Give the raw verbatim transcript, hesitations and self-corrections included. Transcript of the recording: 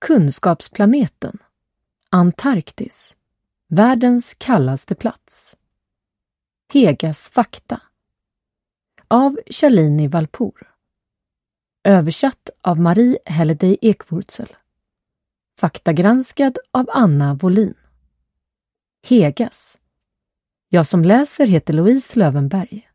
Kunskapsplaneten. Antarktis. Världens kallaste plats. Hegas fakta. Av Shalini Valpour. Översatt av Marie Halliday Ekvurzel. Faktagranskad av Anna Wåhlin. Hegas. Jag som läser heter Louise Lövenberg.